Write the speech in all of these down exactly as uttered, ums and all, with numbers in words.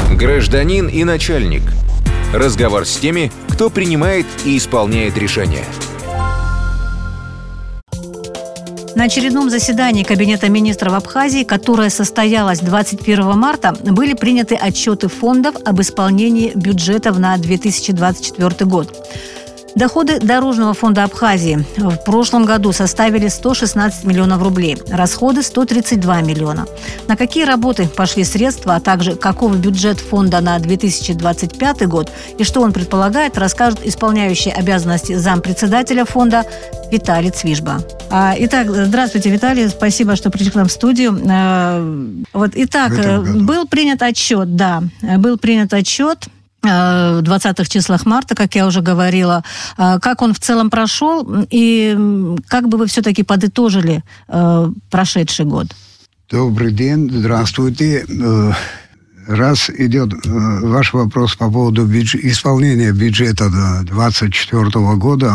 Гражданин и начальник. Разговор с теми, кто принимает и исполняет решения. На очередном заседании Кабинета министров Абхазии, которое состоялось двадцать первого марта, были приняты отчеты фондов об исполнении бюджетов на две тысячи двадцать четвёртый год. Доходы Дорожного фонда Абхазии в прошлом году составили сто шестнадцать миллионов рублей, расходы сто тридцать два миллиона. На какие работы пошли средства, а также каков бюджет фонда на две тысячи двадцать пятый год и что он предполагает, расскажет исполняющий обязанности зампредседателя фонда Виталий Цвижба. Итак, здравствуйте, Виталий, спасибо, что пришли к нам в студию. Вот, итак, был принят отчет, да, был принят отчет в двадцатых числах марта, как я уже говорила. Как он в целом прошел и как бы вы все-таки подытожили прошедший год? Добрый день, здравствуйте. Раз идет ваш вопрос по поводу бюдж... исполнения бюджета двадцать четвёртого года,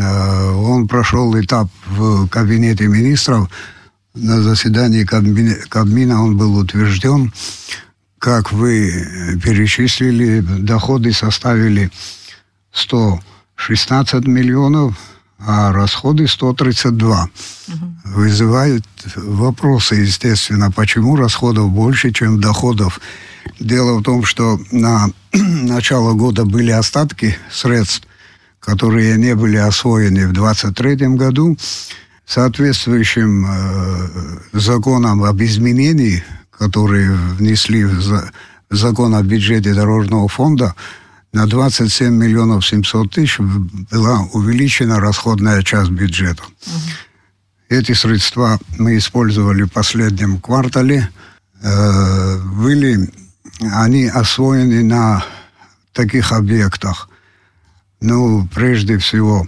он прошел этап в Кабинете министров. На заседании Кабмина он был утвержден. Как вы перечислили, доходы составили сто шестнадцать миллионов, а расходы сто тридцать два. Угу. Вызывают вопросы, естественно, почему расходов больше, чем доходов. Дело в том, что на начало года были остатки средств, которые не были освоены в двадцать третьем году. Соответствующим э, законом об изменении, которые внесли в закон о бюджете Дорожного фонда, на двадцать семь миллионов семьсот тысяч была увеличена расходная часть бюджета. Uh-huh. Эти средства мы использовали в последнем квартале. Э, были они освоены на таких объектах. Ну, прежде всего,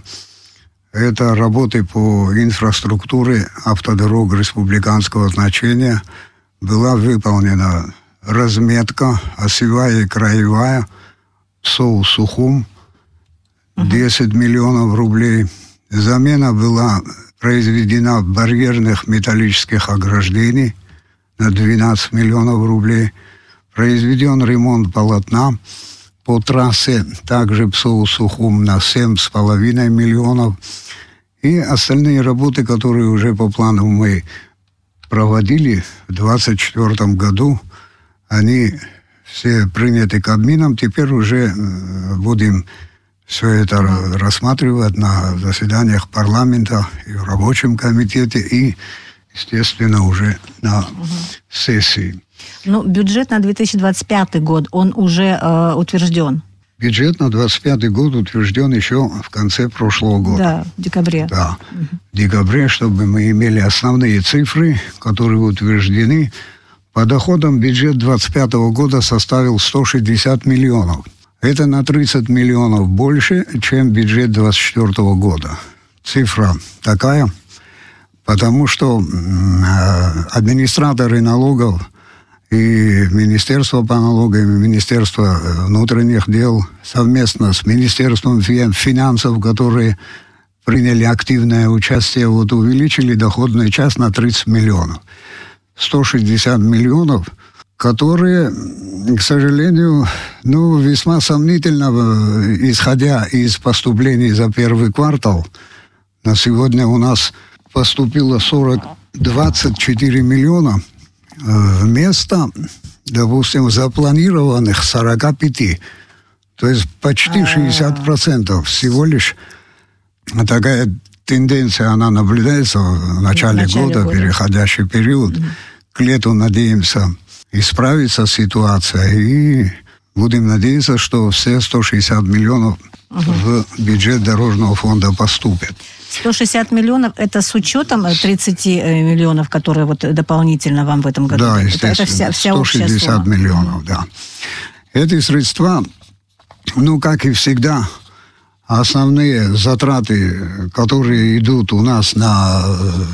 это работы по инфраструктуре автодорог республиканского значения. Была выполнена разметка осевая и краевая Псоу-Сухум, десять миллионов рублей. Замена была произведена барьерных металлических ограждений на двенадцать миллионов рублей. Произведен ремонт полотна по трассе, также Псоу-Сухум, на семь с половиной миллионов. И остальные работы, которые уже по плану мы проводили в двадцать четвёртом году, они все приняты Кабмином. Теперь уже будем все это рассматривать на заседаниях парламента и в рабочем комитете, и, естественно, уже на угу. сессии. Ну, бюджет на две тысячи двадцать пятый год, он уже э, утвержден? Бюджет на двадцать пятый год утвержден еще в конце прошлого года. Да, в декабре. Да, угу. в декабре, чтобы мы имели основные цифры, которые утверждены. По доходам бюджет двадцать пятого года составил сто шестьдесят миллионов. Это на тридцать миллионов больше, чем бюджет двадцать четвёртого года. Цифра такая, потому что э, администраторы налогов и Министерство по налогам, и Министерство внутренних дел совместно с Министерством финансов, которые приняли активное участие, вот увеличили доходную часть на тридцать миллионов. сто шестьдесят миллионов, которые, к сожалению, ну, весьма сомнительно, исходя из поступлений за первый квартал. На сегодня у нас поступило сорок, двадцать четыре миллиона вместо, допустим, запланированных сорок пять. То есть почти шестьдесят процентов всего лишь. Такая тенденция, она наблюдается в начале, в начале года, года, переходящий период. Mm-hmm. К лету надеемся исправится ситуация, и будем надеяться, что все сто шестьдесят миллионов uh-huh. в бюджет Дорожного фонда поступят. сто шестьдесят миллионов – это с учетом тридцати миллионов, которые вот дополнительно вам в этом году? Да, естественно. Это, это вся, вся сто шестьдесят миллионов, да. Эти средства, ну, как и всегда, основные затраты, которые идут у нас на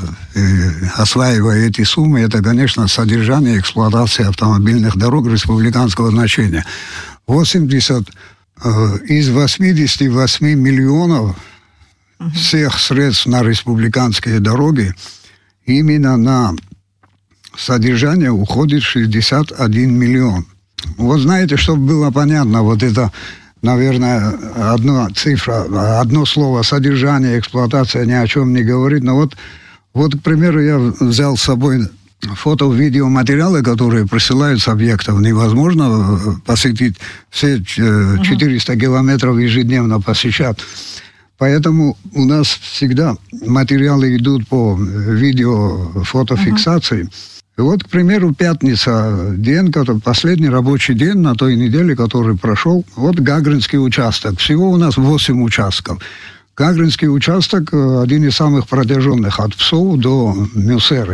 э, осваивая эти суммы, это, конечно, содержание и эксплуатация автомобильных дорог республиканского значения. восемьдесят э, из восемьдесят восемь миллионов uh-huh. всех средств на республиканские дороги именно на содержание уходит шестьдесят один миллион. Вот знаете, чтобы было понятно, вот это, наверное, одна цифра, одно слово, содержание, эксплуатация ни о чем не говорит. Но вот, вот, к примеру, я взял с собой фото-видеоматериалы, которые присылают с объектов. Невозможно посетить все четыреста километров ежедневно посещать. Поэтому у нас всегда материалы идут по видео-фотофиксации. Uh-huh. И вот, к примеру, пятница, день, который, последний рабочий день на той неделе, который прошел. Вот Гагринский участок. Всего у нас восемь участков. Гагринский участок один из самых протяженных от Псов до Мюсеры.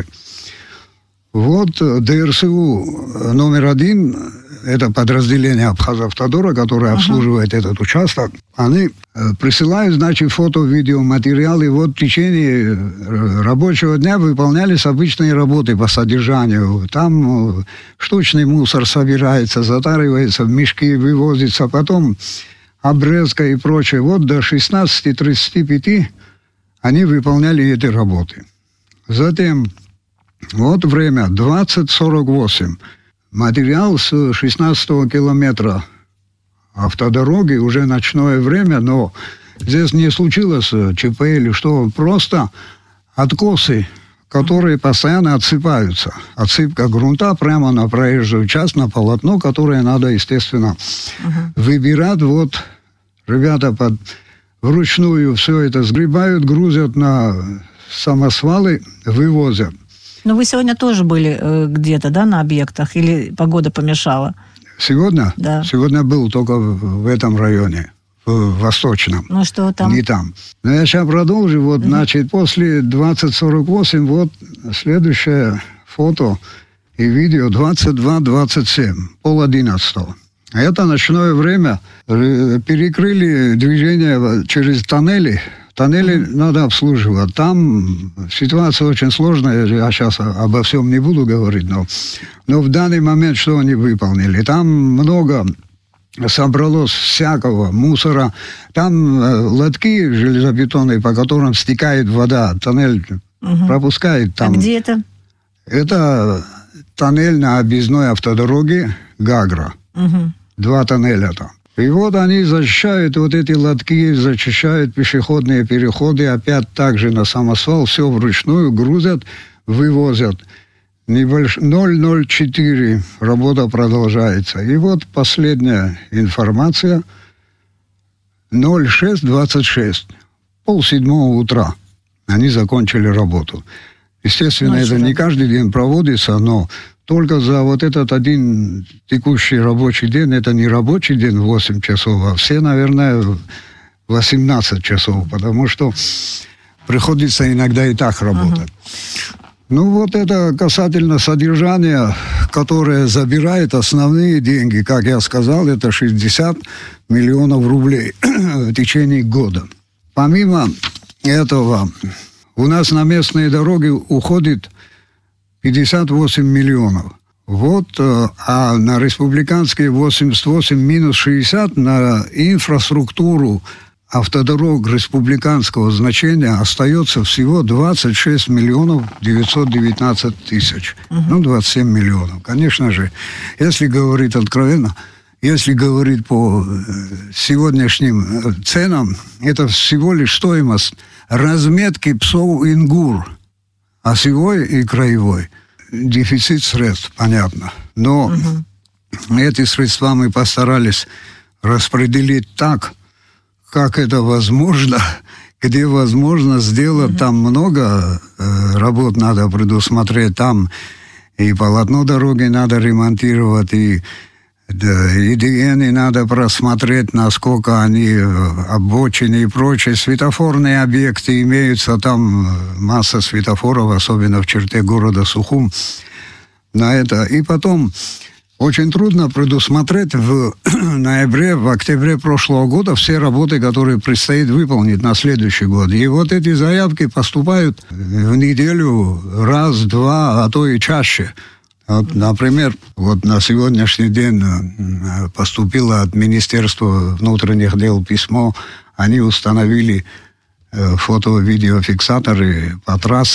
Вот ДРСУ номер один, это подразделение Абхазавтодора, которое обслуживает uh-huh. этот участок, они присылают, значит, фото-видеоматериалы. Вот в течение рабочего дня выполнялись обычные работы по содержанию. Там штучный мусор собирается, затаривается в мешки, вывозится, потом обрезка и прочее. Вот до шестнадцати тридцати пяти они выполняли эти работы. Затем вот время двадцать сорок восемь. Материал с шестнадцатого километра автодороги, уже ночное время, но здесь не случилось ЧП или что, просто откосы, которые постоянно отсыпаются. Отсыпка грунта прямо на проезжую часть, на полотно, которое надо, естественно, uh-huh. выбирать. Вот ребята под, вручную все это сгребают, грузят на самосвалы, вывозят. Но вы сегодня тоже были э, где-то, да, на объектах? Или погода помешала? Сегодня? Да. Сегодня был только в, в этом районе, в Восточном. Ну что там? Не там. Но я сейчас продолжу. Вот, угу. Значит, после двадцать сорок восемь, вот следующее фото и видео двадцать два двадцать семь, пол одиннадцатого. Это ночное время. Перекрыли движение через тоннели. Тоннели mm-hmm. надо обслуживать. Там ситуация очень сложная. Я сейчас обо всем не буду говорить, но, но в данный момент что они выполнили? Там много собралось всякого мусора. Там лотки железобетонные, по которым стекает вода. Тоннель mm-hmm. пропускает. Там. А где это? Это тоннель на объездной автодороге Гагра. Mm-hmm. Два тоннеля там. И вот они защищают вот эти лотки, зачищают пешеходные переходы, опять также на самосвал, все вручную грузят, вывозят. Небольш... ноль ноль четыре, работа продолжается. И вот последняя информация, ноль шесть двадцать шесть, полседьмого утра они закончили работу. Естественно, Ночью. Это не каждый день проводится, но только за вот этот один текущий рабочий день, это не рабочий день восемь часов, а все, наверное, восемнадцать часов, потому что приходится иногда и так работать. Uh-huh. Ну вот это касательно содержания, которое забирает основные деньги, как я сказал, это шестьдесят миллионов рублей в течение года. Помимо этого, у нас на местные дороги уходит пятьдесят восемь миллионов. Вот, а на республиканские восемьдесят восемь минус шестьдесят на инфраструктуру автодорог республиканского значения остается всего двадцать шесть миллионов девятьсот девятнадцать тысяч. Uh-huh. Ну, двадцать семь миллионов. Конечно же, если говорить откровенно, если говорить по сегодняшним ценам, это всего лишь стоимость разметки псов Ингур. Осевой и краевой. Дефицит средств, понятно. Но угу. эти средства мы постарались распределить так, как это возможно, где возможно сделать. Угу. Там много э, работ надо предусмотреть. Там и полотно дороги надо ремонтировать, и да, и ДН надо просмотреть, насколько они обочины и прочие. Светофорные объекты имеются, там масса светофоров, особенно в черте города Сухум. На это. И потом очень трудно предусмотреть в ноябре, в октябре прошлого года все работы, которые предстоит выполнить на следующий год. И вот эти заявки поступают в неделю раз, два, а то и чаще. Вот, например, вот на сегодняшний день поступило от Министерства внутренних дел письмо. Они установили фото-видеофиксаторы по трассе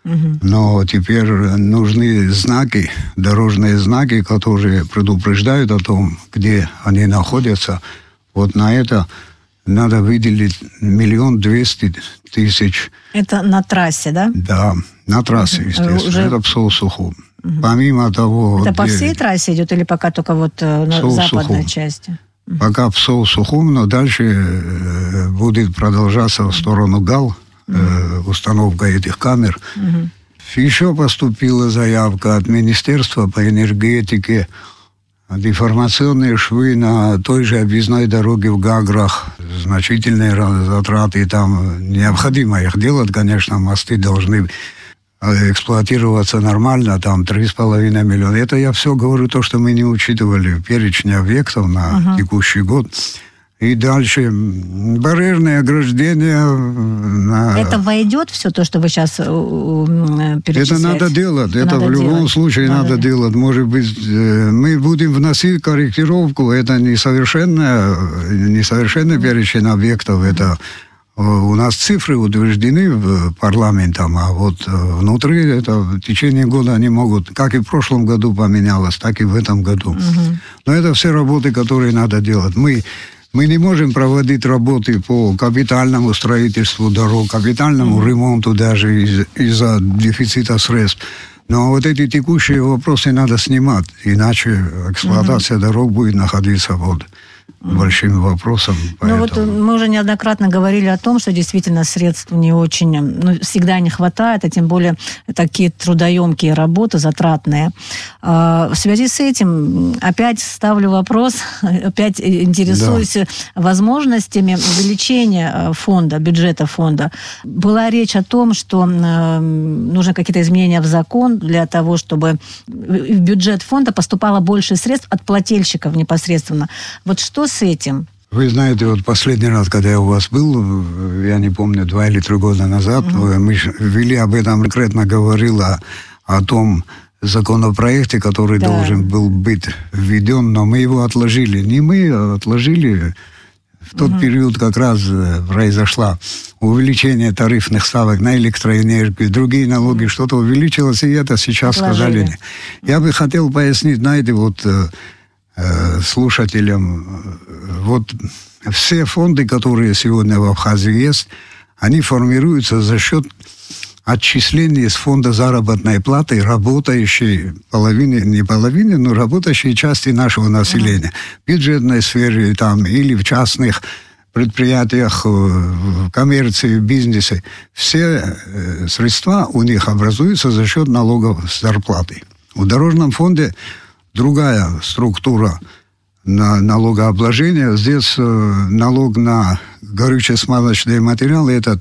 Угу. Но теперь нужны знаки, дорожные знаки, которые предупреждают о том, где они находятся. Вот на это надо выделить миллион двести тысяч. Это на трассе, да? Да, на трассе, естественно. Уже... Это Псоу-Сухум. Угу. Помимо того... Это где... по всей трассе идет или пока только вот на западной части? Пока Псоу-Сухум, но дальше будет продолжаться в сторону ГАЛ, угу. установка этих камер. Угу. Еще поступила заявка от Министерства по энергетике. Деформационные швы на той же объездной дороге в Гаграх, значительные затраты, там необходимо их делать, конечно, мосты должны эксплуатироваться нормально, там три с половиной миллиона. Это я все говорю то, что мы не учитывали в перечне объектов на uh-huh. текущий год. И дальше барьерные ограждения. На... Это войдет все то, что вы сейчас перечисляете? Это надо делать. Это, это надо в любом делать. случае надо, надо делать. Может быть, мы будем вносить корректировку. Это несовершенный, несовершенный перечень объектов. Это у нас цифры утверждены парламентом, а вот внутри это в течение года они могут, как и в прошлом году поменялось, так и в этом году. Угу. Но это все работы, которые надо делать. Мы Мы не можем проводить работы по капитальному строительству дорог, капитальному mm-hmm. ремонту даже из- из-за дефицита средств. Но вот эти текущие вопросы надо снимать, иначе эксплуатация mm-hmm. дорог будет находиться под большим вопросом. Ну вот мы уже неоднократно говорили о том, что действительно средств не очень, ну, всегда не хватает, а тем более такие трудоемкие работы, затратные. В связи с этим опять ставлю вопрос, опять интересуюсь да. возможностями увеличения фонда, бюджета фонда. Была речь о том, что нужны какие-то изменения в закон для того, чтобы в бюджет фонда поступало больше средств от плательщиков непосредственно. Вот что с этим? Вы знаете, вот последний раз, когда я у вас был, я не помню, два или три года назад, mm-hmm. мы вели об этом, конкретно говорила о том законопроекте, который да. должен был быть введен, но мы его отложили. Не мы, а отложили. В тот mm-hmm. период как раз произошло увеличение тарифных ставок на электроэнергию, другие налоги, mm-hmm. что-то увеличилось, и это сейчас отложили. Сказали. Я бы хотел пояснить, знаете, вот... слушателям, вот все фонды, которые сегодня в Абхазии есть, они формируются за счет отчислений из фонда заработной платы работающей половины, не половины, но работающей части нашего населения. В бюджетной сфере там, или в частных предприятиях, в коммерции, в бизнесе. Все средства у них образуются за счет налогов с зарплаты. В дорожном фонде другая структура на налогообложения. Здесь э, налог на горюче-смазочные материалы – это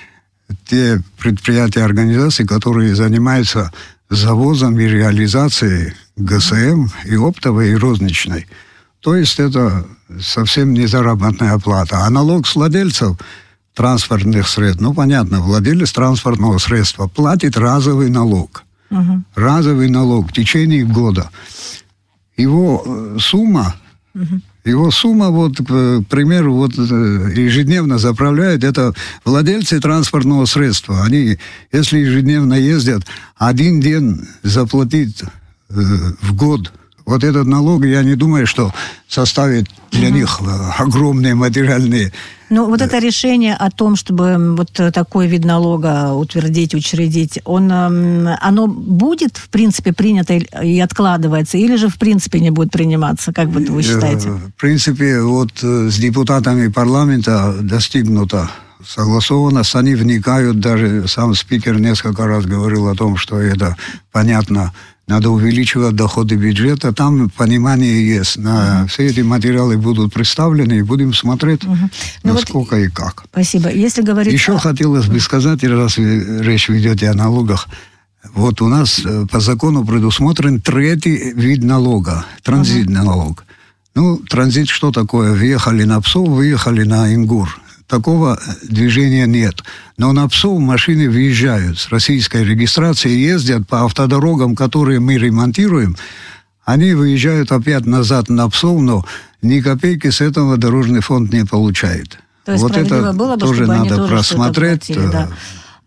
те предприятия, организации, которые занимаются завозом и реализацией ГСМ и оптовой, и розничной. То есть это совсем не заработная плата. А налог с владельцев транспортных средств, ну понятно, владелец транспортного средства платит разовый налог. Угу. Разовый налог в течение года. Его сумма, угу. его сумма, вот, к примеру, вот, ежедневно заправляют, это владельцы транспортного средства. Они, если ежедневно ездят, один день заплатить э, в год. Вот этот налог, я не думаю, что составит для угу. них огромные материальные... Ну, вот это решение о том, чтобы вот такой вид налога утвердить, учредить, он, оно будет, в принципе, принято и откладывается, или же, в принципе, не будет приниматься? Как вот вы считаете? В принципе, вот с депутатами парламента достигнуто согласованность, они вникают, даже сам спикер несколько раз говорил о том, что это понятно, надо увеличивать доходы бюджета, там понимание есть. На uh-huh. все эти материалы будут представлены, и будем смотреть, uh-huh. насколько вот, и как. Спасибо. Если говорить... Еще о... хотелось бы сказать, раз вы речь ведете о налогах, вот у нас по закону предусмотрен третий вид налога, транзитный uh-huh. налог. Ну, транзит что такое? Въехали на Псов, выехали на Ингур. Такого движения нет. Но на Псов машины въезжают с российской регистрацией, ездят по автодорогам, которые мы ремонтируем. Они выезжают опять назад на Псов, но ни копейки с этого дорожный фонд не получает. То есть вот это было бы, тоже чтобы надо они тоже просмотреть. Платили, да.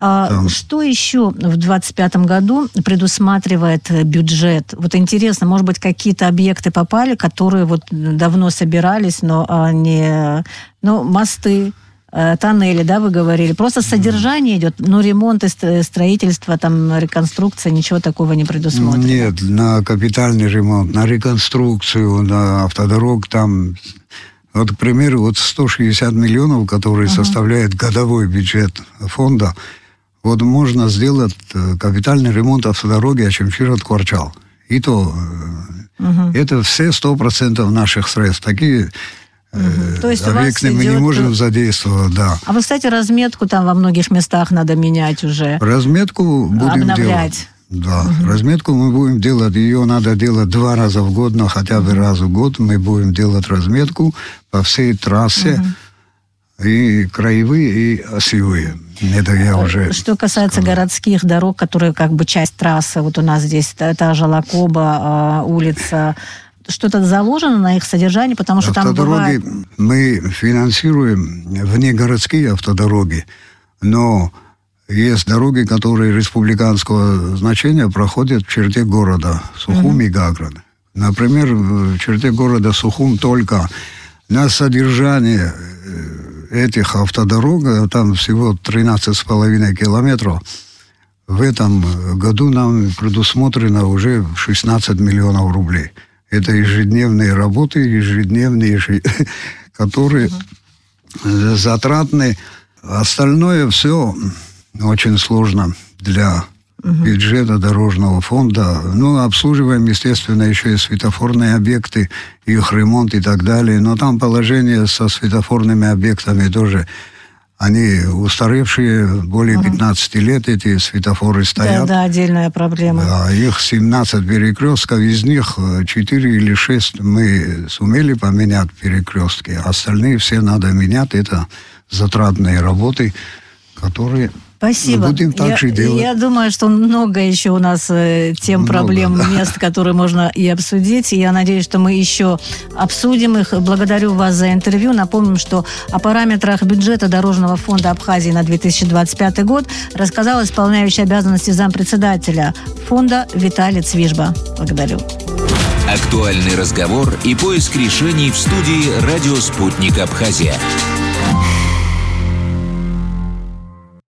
А там... Что еще в двадцать пятом году предусматривает бюджет? Вот интересно, может быть, какие-то объекты попали, которые вот давно собирались, но не... Ну, мосты, тоннели, да, вы говорили. Просто содержание идет, но ремонт и строительство, там, реконструкция, ничего такого не предусмотрено? Нет, на капитальный ремонт, на реконструкцию, на автодорог там... Вот, к примеру, вот сто шестьдесят миллионов, которые uh-huh. составляет годовой бюджет фонда, вот можно сделать капитальный ремонт автодороги Очимчирот-Кварчал. И то uh-huh. это все сто процентов наших средств. Такие uh-huh. то есть объекты мы идет... не можем задействовать, да. А вот, кстати, разметку там во многих местах надо менять уже. Разметку будем обновлять. делать. Да, угу. разметку мы будем делать, ее надо делать два раза в год, но хотя бы раз в год мы будем делать разметку по всей трассе, угу. и краевые, и осевые. Это я уже Что касается сказал. городских дорог, которые как бы часть трассы, вот у нас здесь та же Лакоба, улица, что-то заложено на их содержание, потому что автодороги там бывает... мы финансируем внегородские автодороги, но... Есть дороги, которые республиканского значения проходят в черте города Сухум mm-hmm. и Гагран. Например, в черте города Сухум только на содержание этих автодорог, там всего тринадцать с половиной километров, в этом году нам предусмотрено уже шестнадцать миллионов рублей. Это ежедневные работы, ежедневные, которые mm-hmm. затратны. Остальное все... Очень сложно для угу. бюджета дорожного фонда. Ну, обслуживаем, естественно, еще и светофорные объекты, их ремонт и так далее. Но там положение со светофорными объектами тоже. Они устаревшие, более угу. пятнадцать лет эти светофоры стоят. Да, да, отдельная проблема. Да, их семнадцать перекрестков, из них четыре или шесть мы сумели поменять перекрестки. Остальные все надо менять. Это затратные работы, которые... Спасибо. Будем так же я, делать. Я думаю, что много еще у нас э, тем, много, проблем, да. мест, которые можно и обсудить. И я надеюсь, что мы еще обсудим их. Благодарю вас за интервью. Напомним, что о параметрах бюджета Дорожного фонда Абхазии на две тысячи двадцать пятый год рассказал исполняющий обязанности зампредседателя фонда Виталий Цвижба. Благодарю. Актуальный разговор и поиск решений в студии «Радио Спутник Абхазия».